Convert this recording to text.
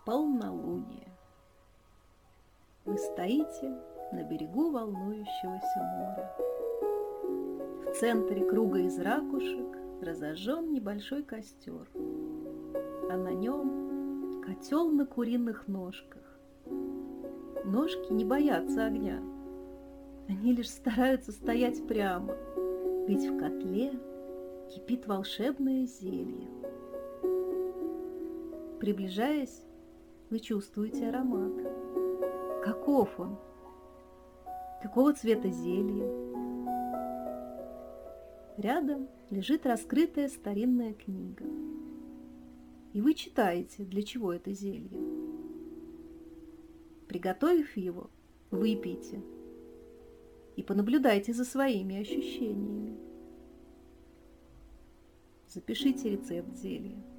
Полнолуние. Вы стоите на берегу волнующегося моря. В центре круга из ракушек разожжен небольшой костер, а на нем котел на куриных ножках. Ножки не боятся огня, они лишь стараются стоять прямо, ведь в котле кипит волшебное зелье. Приближаясь, вы чувствуете аромат. Каков он? Какого цвета зелье? Рядом лежит раскрытая старинная книга. И вы читаете, для чего это зелье. Приготовив его, выпейте и понаблюдайте за своими ощущениями. Запишите рецепт зелья.